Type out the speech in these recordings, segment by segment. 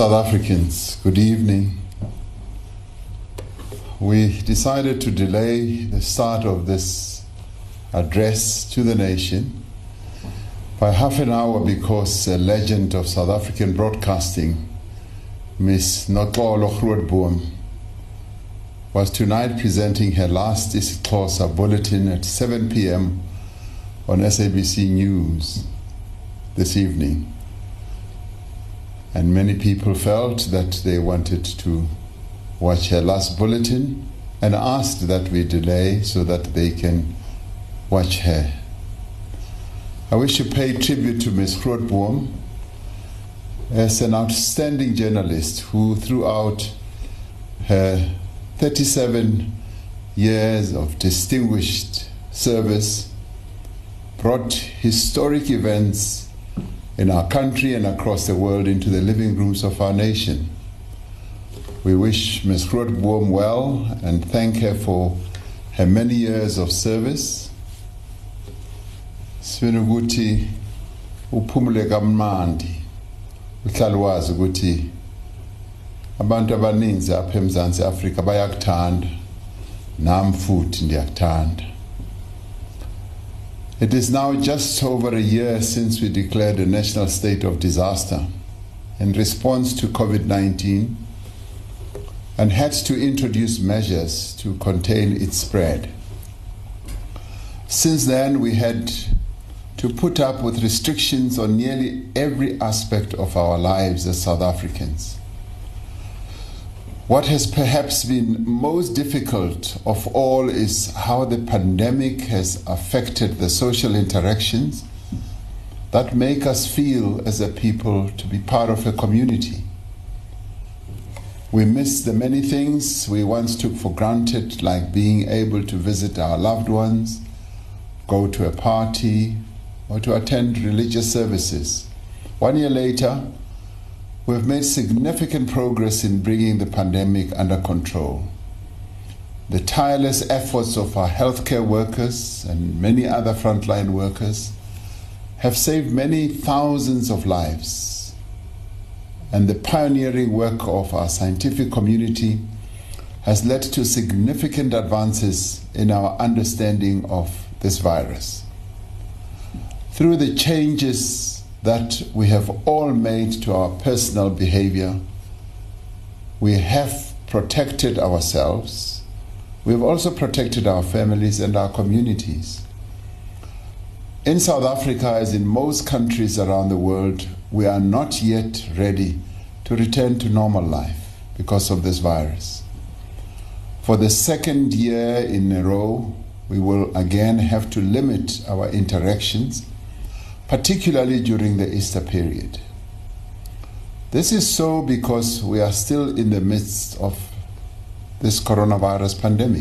South Africans, good evening. We decided to delay the start of this address to the nation by half an hour because a legend of South African broadcasting, Ms. Noxolo Grootboom, was tonight presenting her last isiXhosa bulletin at 7 p.m. on SABC News this evening. And many people felt that they wanted to watch her last bulletin and asked that we delay so that they can watch her. I wish to pay tribute to Ms. Grootboom as an outstanding journalist who throughout her 37 years of distinguished service brought historic events in our country and across the world into the living rooms of our nation. We wish Ms. Grootboom well and thank her for her many years of service. Sifuna ukuthi uphumule kamnandi. Uhlala wazi ukuthi abantu abaninzi apha eMzantsi Afrika bayakuthanda. Nami futhi ndiyakuthanda. It is now just over a year since we declared a national state of disaster in response to COVID-19 and had to introduce measures to contain its spread. Since then, we had to put up with restrictions on nearly every aspect of our lives as South Africans. What has perhaps been most difficult of all is how the pandemic has affected the social interactions that make us feel as a people to be part of a community. We miss the many things we once took for granted, like being able to visit our loved ones, go to a party, or to attend religious services. 1 year later, we've made significant progress in bringing the pandemic under control. The tireless efforts of our healthcare workers and many other frontline workers have saved many thousands of lives. And the pioneering work of our scientific community has led to significant advances in our understanding of this virus. Through the changes that we have all made to our personal behavior, we have protected ourselves. We have also protected our families and our communities. In South Africa, as in most countries around the world, we are not yet ready to return to normal life because of this virus. For the second year in a row, we will again have to limit our interactions, particularly during the Easter period. This is so because we are still in the midst of this coronavirus pandemic.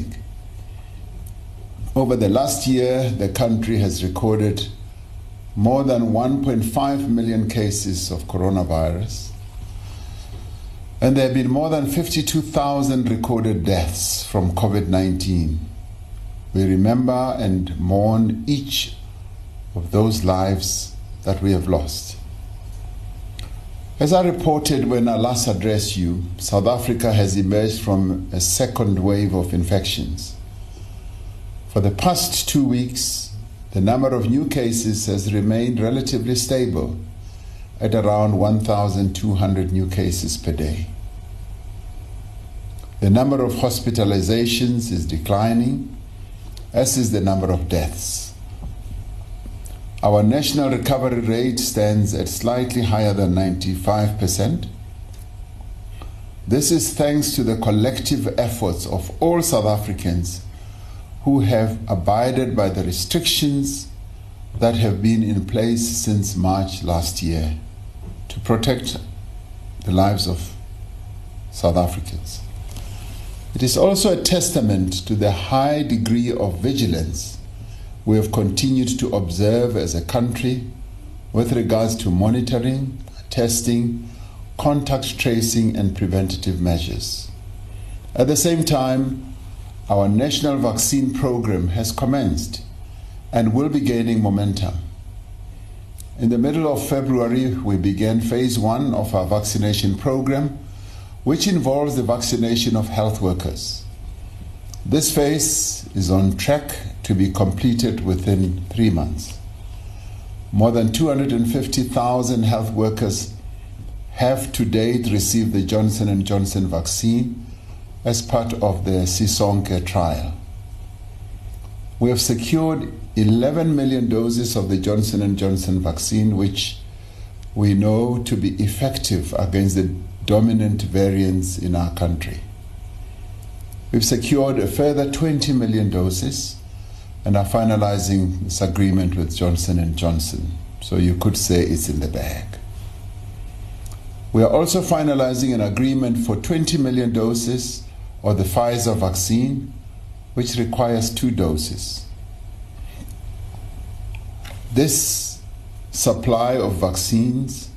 Over the last year, the country has recorded more than 1.5 million cases of coronavirus, and there have been more than 52,000 recorded deaths from COVID-19. We remember and mourn each of those lives that we have lost. As I reported when I last addressed you, South Africa has emerged from a second wave of infections. For the past 2 weeks, the number of new cases has remained relatively stable at around 1,200 new cases per day. The number of hospitalizations is declining, as is the number of deaths. Our national recovery rate stands at slightly higher than 95%. This is thanks to the collective efforts of all South Africans who have abided by the restrictions that have been in place since March last year to protect the lives of South Africans. It is also a testament to the high degree of vigilance we have continued to observe as a country with regards to monitoring, testing, contact tracing, and preventative measures. At the same time, our national vaccine program has commenced and will be gaining momentum. In the middle of February, we began phase 1 of our vaccination program, which involves the vaccination of health workers. This phase is on track to be completed within 3 months. More than 250,000 health workers have to date received the Johnson & Johnson vaccine as part of the Sisonke trial. We have secured 11 million doses of the Johnson & Johnson vaccine, which we know to be effective against the dominant variants in our country. We've secured a further 20 million doses and are finalizing this agreement with Johnson & Johnson. So you could say it's in the bag. We are also finalizing an agreement for 20 million doses of the Pfizer vaccine, which requires 2 doses. This supply of vaccines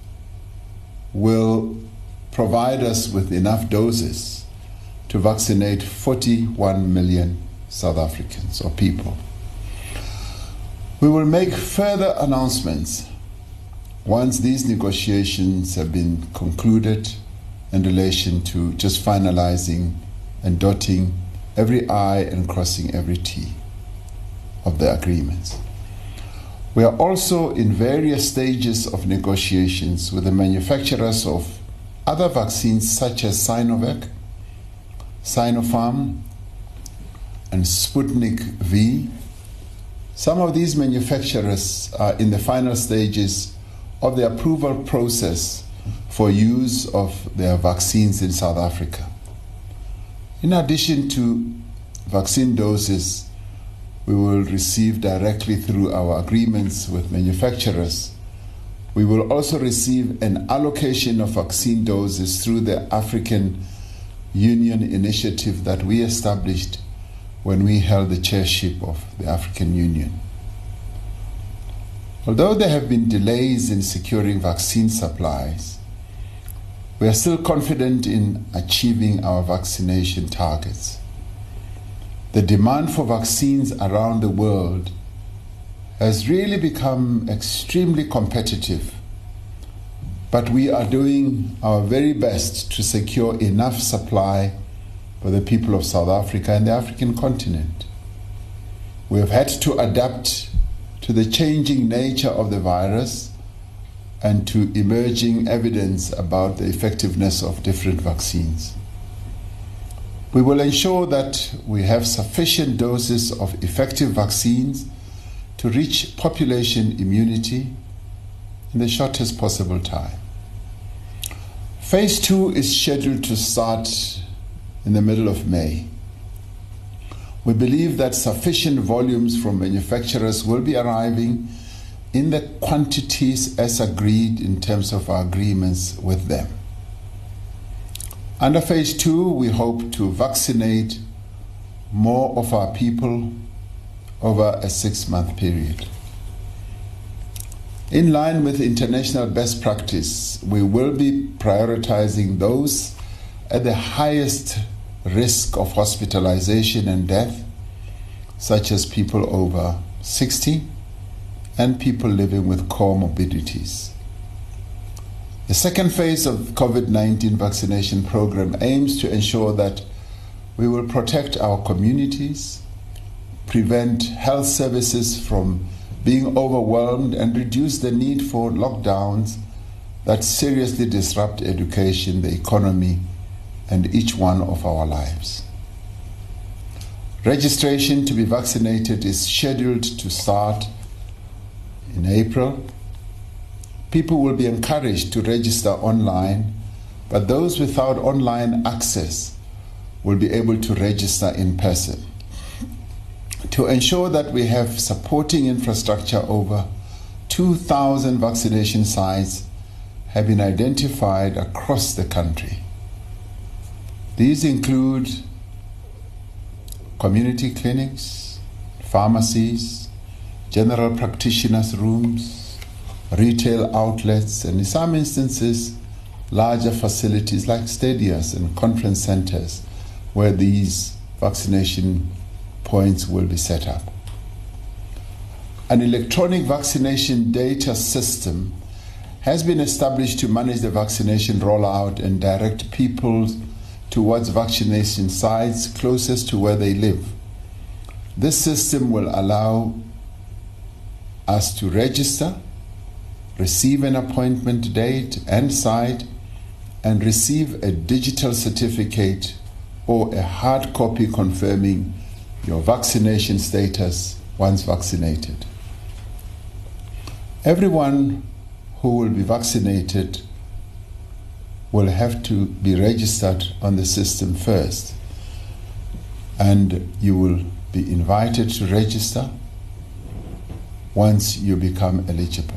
will provide us with enough doses to vaccinate 41 million South Africans or people. We will make further announcements once these negotiations have been concluded in relation to just finalizing and dotting every I and crossing every T of the agreements. We are also in various stages of negotiations with the manufacturers of other vaccines such as Sinovac, Sinopharm, and Sputnik V. Some of these manufacturers are in the final stages of the approval process for use of their vaccines in South Africa. In addition to vaccine doses, we will receive directly through our agreements with manufacturers. We will also receive an allocation of vaccine doses through the African Union initiative that we established when we held the chairship of the African Union. Although there have been delays in securing vaccine supplies, we are still confident in achieving our vaccination targets. The demand for vaccines around the world has really become extremely competitive, but we are doing our very best to secure enough supply for the people of South Africa and the African continent. We have had to adapt to the changing nature of the virus and to emerging evidence about the effectiveness of different vaccines. We will ensure that we have sufficient doses of effective vaccines to reach population immunity in the shortest possible time. Phase 2 is scheduled to start in the middle of May. We believe that sufficient volumes from manufacturers will be arriving in the quantities as agreed in terms of our agreements with them. Under phase 2, we hope to vaccinate more of our people over a 6-month period. In line with international best practice, we will be prioritizing those at the highest risk of hospitalization and death, such as people over 60 and people living with comorbidities. The second phase of COVID-19 vaccination program aims to ensure that we will protect our communities, prevent health services from being overwhelmed, and reduce the need for lockdowns that seriously disrupt education, the economy, and each one of our lives. Registration to be vaccinated is scheduled to start in April. People will be encouraged to register online, but those without online access will be able to register in person. To ensure that we have supporting infrastructure, over 2,000 vaccination sites have been identified across the country. These include community clinics, pharmacies, general practitioners' rooms, retail outlets, and in some instances, larger facilities like stadiums and conference centers where these vaccination points will be set up. An electronic vaccination data system has been established to manage the vaccination rollout and direct people towards vaccination sites closest to where they live. This system will allow us to register, receive an appointment date and site, and receive a digital certificate or a hard copy confirming your vaccination status once vaccinated. Everyone who will be vaccinated will have to be registered on the system first, and you will be invited to register once you become eligible.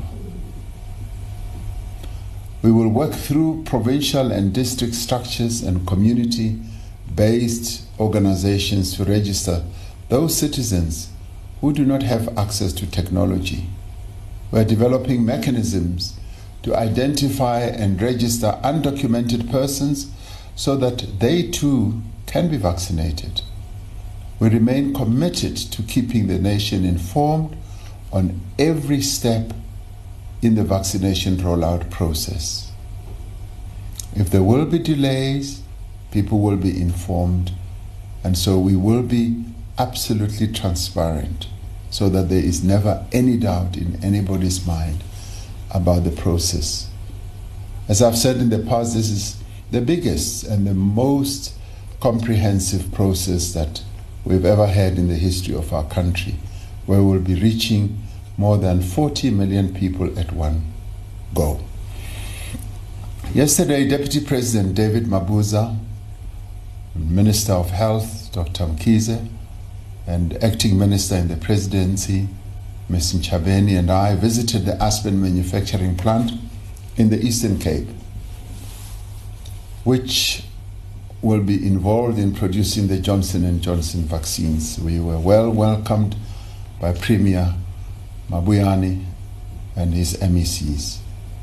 We will work through provincial and district structures and community-based organizations to register those citizens who do not have access to technology. We are developing mechanisms to identify and register undocumented persons so that they too can be vaccinated. We remain committed to keeping the nation informed on every step in the vaccination rollout process. If there will be delays, people will be informed, and so we will be absolutely transparent so that there is never any doubt in anybody's mind about the process. As I've said in the past, this is the biggest and the most comprehensive process that we've ever had in the history of our country, where we'll be reaching more than 40 million people at one go. Yesterday, Deputy President David Mabuza, Minister of Health Dr. Mkhize, and Acting Minister in the Presidency Ms. Ntshavheni, and I visited the Aspen manufacturing plant in the Eastern Cape, which will be involved in producing the Johnson & Johnson vaccines. We were well welcomed by Premier Mabuyane and his MECs.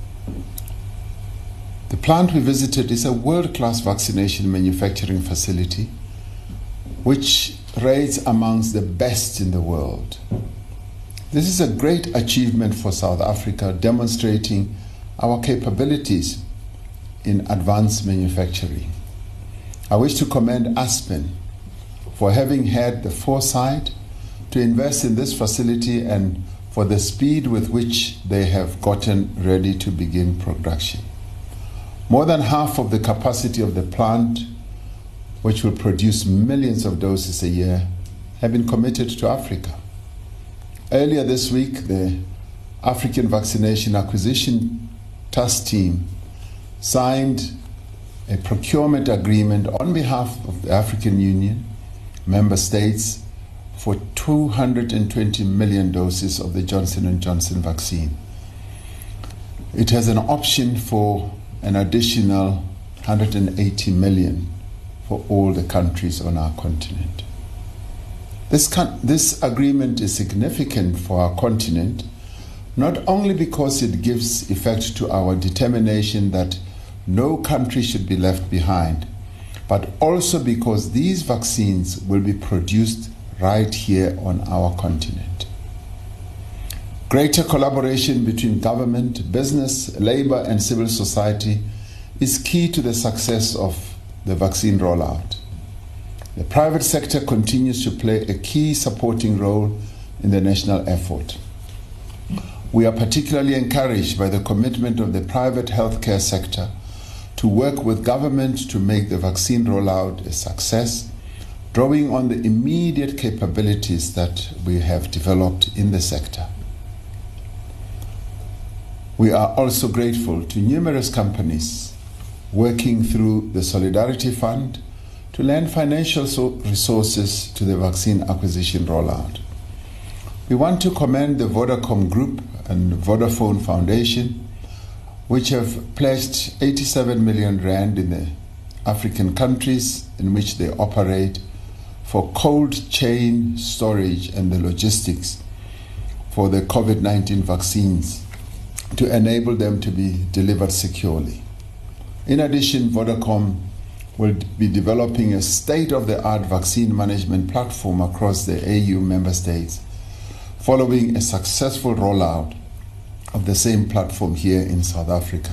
The plant we visited is a world-class vaccination manufacturing facility which rates amongst the best in the world. This is a great achievement for South Africa, demonstrating our capabilities in advanced manufacturing. I wish to commend Aspen for having had the foresight to invest in this facility and for the speed with which they have gotten ready to begin production. More than half of the capacity of the plant, which will produce millions of doses a year, have been committed to Africa. Earlier this week, the African Vaccination Acquisition Task Team signed a procurement agreement on behalf of the African Union, member states, for 220 million doses of the Johnson & Johnson vaccine. It has an option for an additional 180 million for all the countries on our continent. This agreement is significant for our continent, not only because it gives effect to our determination that no country should be left behind, but also because these vaccines will be produced right here on our continent. Greater collaboration between government, business, labor, and civil society is key to the success of the vaccine rollout. The private sector continues to play a key supporting role in the national effort. We are particularly encouraged by the commitment of the private healthcare sector to work with government to make the vaccine rollout a success, drawing on the immediate capabilities that we have developed in the sector. We are also grateful to numerous companies working through the Solidarity Fund to lend financial resources to the vaccine acquisition rollout. We want to commend the Vodacom Group and Vodafone Foundation, which have pledged 87 million rand in the African countries in which they operate for cold chain storage and the logistics for the COVID-19 vaccines to enable them to be delivered securely. In addition, Vodacom will be developing a state-of-the-art vaccine management platform across the AU member states following a successful rollout of the same platform here in South Africa.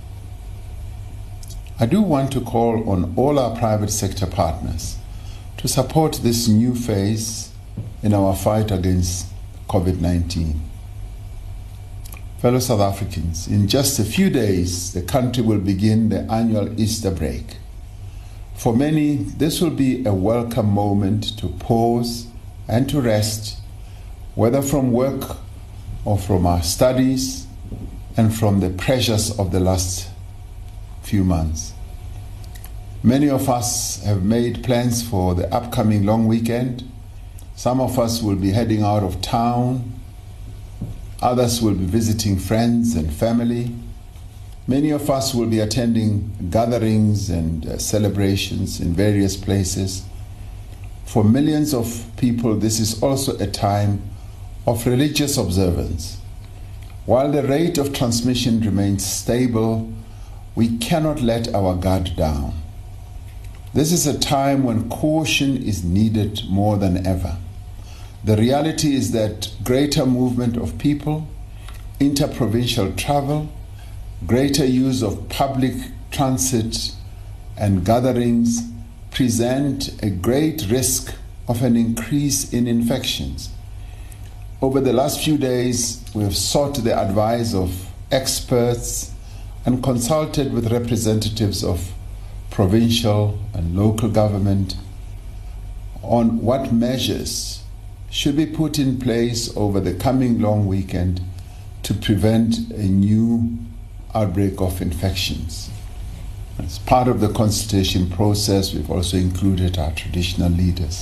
I do want to call on all our private sector partners to support this new phase in our fight against COVID-19. Fellow South Africans, in just a few days, the country will begin the annual Easter break. For many, this will be a welcome moment to pause and to rest, whether from work or from our studies and from the pressures of the last few months. Many of us have made plans for the upcoming long weekend. Some of us will be heading out of town. Others will be visiting friends and family. Many of us will be attending gatherings and celebrations in various places. For millions of people, this is also a time of religious observance. While the rate of transmission remains stable, we cannot let our guard down. This is a time when caution is needed more than ever. The reality is that greater movement of people, interprovincial travel, greater use of public transit and gatherings present a great risk of an increase in infections. Over the last few days, we have sought the advice of experts and consulted with representatives of provincial and local government on what measures should be put in place over the coming long weekend to prevent a new outbreak of infections. As part of the consultation process, we've also included our traditional leaders.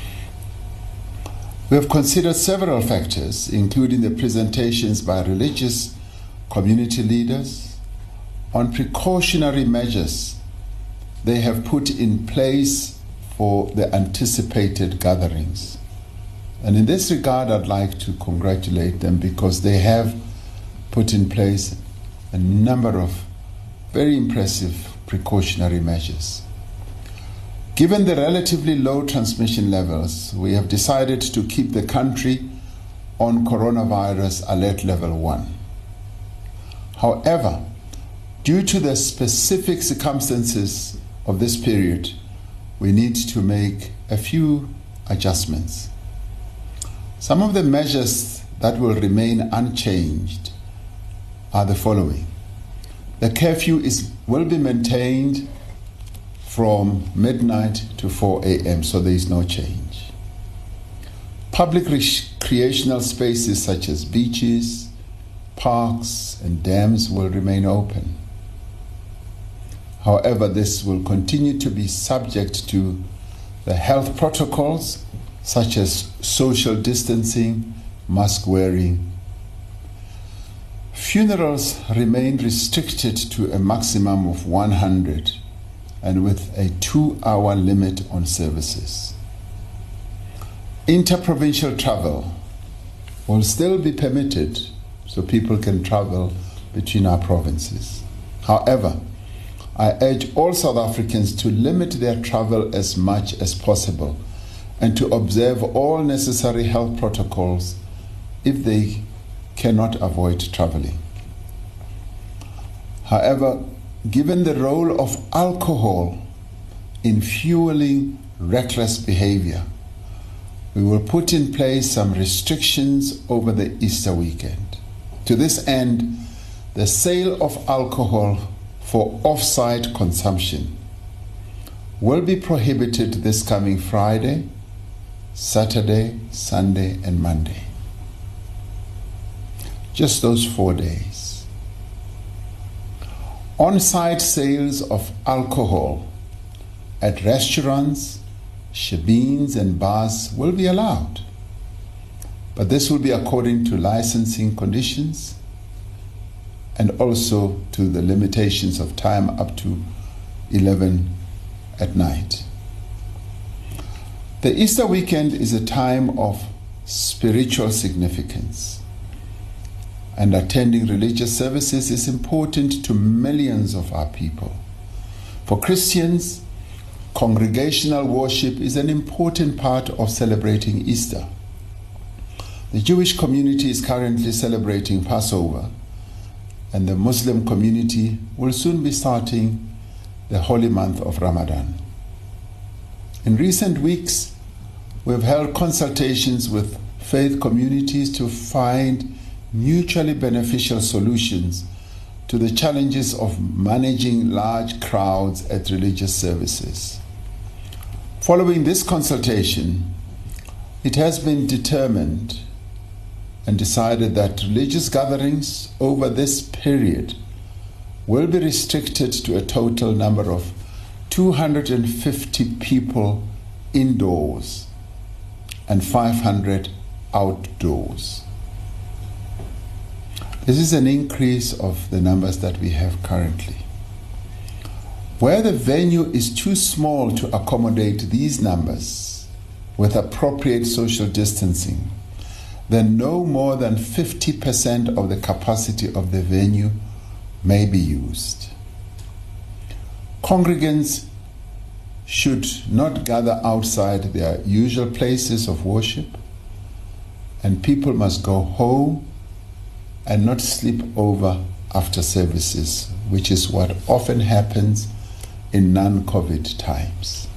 We have considered several factors, including the presentations by religious community leaders on precautionary measures they have put in place for the anticipated gatherings. And in this regard, I'd like to congratulate them because they have put in place a number of very impressive precautionary measures. Given the relatively low transmission levels, we have decided to keep the country on coronavirus alert level 1. However, due to the specific circumstances of this period, we need to make a few adjustments. Some of the measures that will remain unchanged are the following. The curfew will be maintained from midnight to 4 a.m., so there is no change. Public recreational spaces such as beaches, parks, and dams will remain open. However, this will continue to be subject to the health protocols such as social distancing, mask wearing. Funerals remain restricted to a maximum of 100 and with a 2-hour limit on services. Interprovincial travel will still be permitted so people can travel between our provinces. However, I urge all South Africans to limit their travel as much as possible and to observe all necessary health protocols if they cannot avoid traveling. However, given the role of alcohol in fueling reckless behavior, we will put in place some restrictions over the Easter weekend. To this end, the sale of alcohol for off-site consumption will be prohibited this coming Friday, Saturday, Sunday, and Monday. Just those 4 days. On-site sales of alcohol at restaurants, shebeens, and bars will be allowed, but this will be according to licensing conditions and also to the limitations of time up to 11 at night. The Easter weekend is a time of spiritual significance, and attending religious services is important to millions of our people. For Christians, congregational worship is an important part of celebrating Easter. The Jewish community is currently celebrating Passover, and the Muslim community will soon be starting the holy month of Ramadan. In recent weeks, we've held consultations with faith communities to find mutually beneficial solutions to the challenges of managing large crowds at religious services. Following this consultation, it has been determined and decided that religious gatherings over this period will be restricted to a total number of 250 people indoors and 500 outdoors. This is an increase of the numbers that we have currently. Where the venue is too small to accommodate these numbers with appropriate social distancing, then no more than 50% of the capacity of the venue may be used. Congregants should not gather outside their usual places of worship, and people must go home and not sleep over after services, which is what often happens in non-COVID times.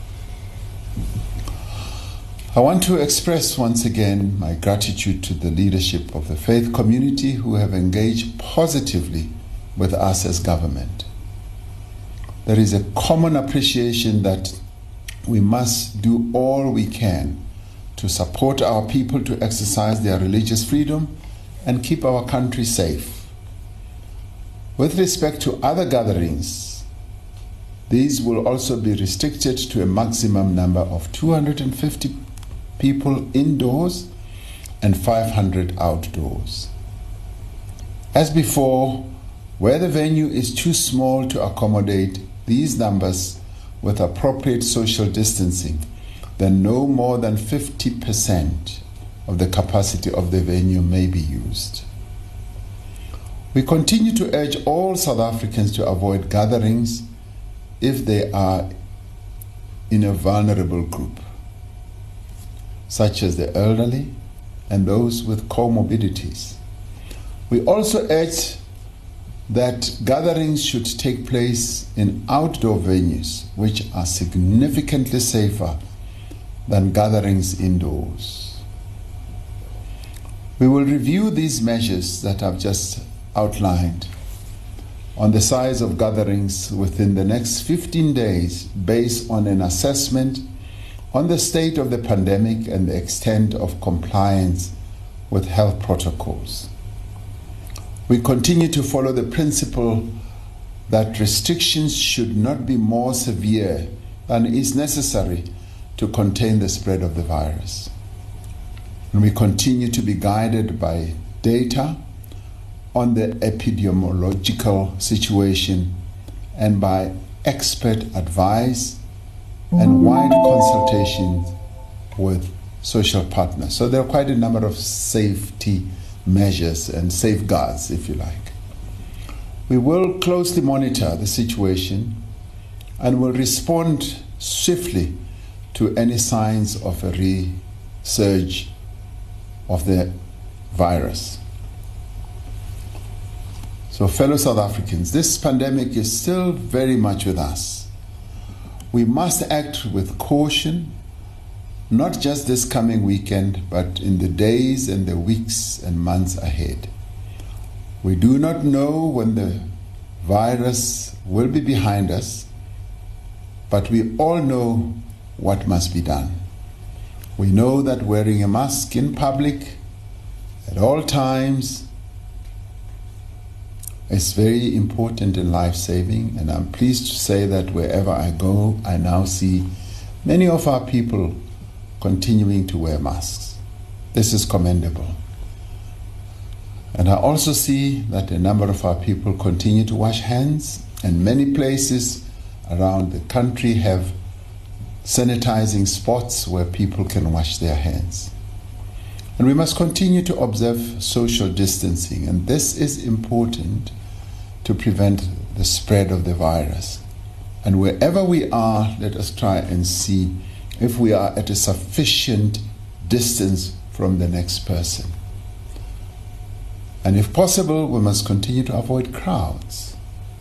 I want to express once again my gratitude to the leadership of the faith community who have engaged positively with us as government. There is a common appreciation that we must do all we can to support our people to exercise their religious freedom and keep our country safe. With respect to other gatherings, these will also be restricted to a maximum number of 250 people indoors and 500 outdoors. As before, where the venue is too small to accommodate these numbers with appropriate social distancing, then no more than 50% of the capacity of the venue may be used. We continue to urge all South Africans to avoid gatherings if they are in a vulnerable group, such as the elderly and those with comorbidities. We also urge that gatherings should take place in outdoor venues, which are significantly safer than gatherings indoors. We will review these measures that I've just outlined on the size of gatherings within the next 15 days based on an assessment on the state of the pandemic and the extent of compliance with health protocols. We continue to follow the principle that restrictions should not be more severe than is necessary to contain the spread of the virus. And we continue to be guided by data on the epidemiological situation and by expert advice and wide consultation with social partners. So there are quite a number of safety measures and safeguards, if you like. We will closely monitor the situation and will respond swiftly to any signs of a resurge of the virus. So, fellow South Africans, this pandemic is still very much with us. We must act with caution, not just this coming weekend, but in the days and the weeks and months ahead. We do not know when the virus will be behind us, but we all know what must be done. We know that wearing a mask in public at all times is very important and life-saving, and I'm pleased to say that wherever I go, I now see many of our people continuing to wear masks. This is commendable. And I also see that a number of our people continue to wash hands, and many places around the country have sanitizing spots where people can wash their hands. And we must continue to observe social distancing, and this is important to prevent the spread of the virus. And wherever we are, let us try and see if we are at a sufficient distance from the next person. And if possible, we must continue to avoid crowds,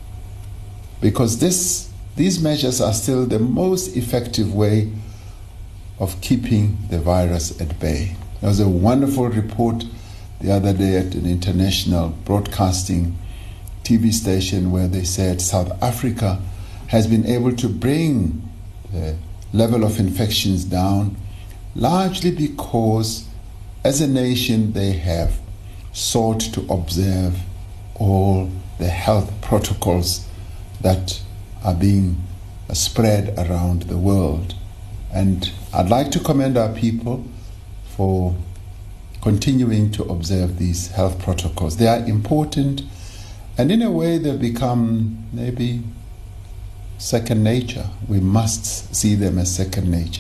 because these measures are still the most effective way of keeping the virus at bay. There was a wonderful report the other day at an international broadcasting TV station where they said South Africa has been able to bring the level of infections down, largely because as a nation they have sought to observe all the health protocols that are being spread around the world. And I'd like to commend our people for continuing to observe these health protocols. They are important, and in a way they've become maybe second nature. We must see them as second nature.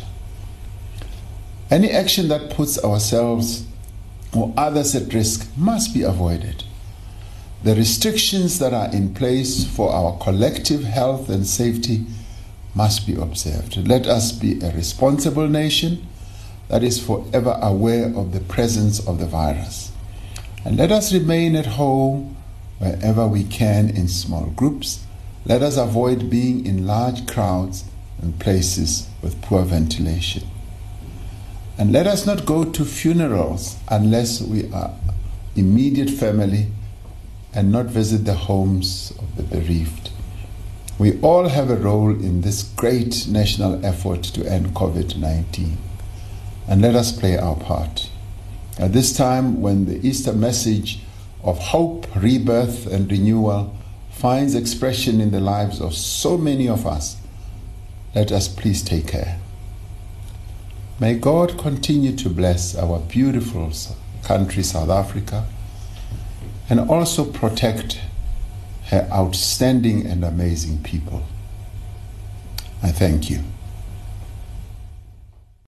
Any action that puts ourselves or others at risk must be avoided. The restrictions that are in place for our collective health and safety must be observed. Let us be a responsible nation that is forever aware of the presence of the virus. And let us remain at home wherever we can in small groups. Let us avoid being in large crowds and places with poor ventilation. And let us not go to funerals unless we are immediate family, and not visit the homes of the bereaved. We all have a role in this great national effort to end COVID-19, and let us play our part. At this time, when the Easter message of hope, rebirth, and renewal finds expression in the lives of so many of us, let us please take care. May God continue to bless our beautiful country, South Africa, and also protect her outstanding and amazing people. I thank you.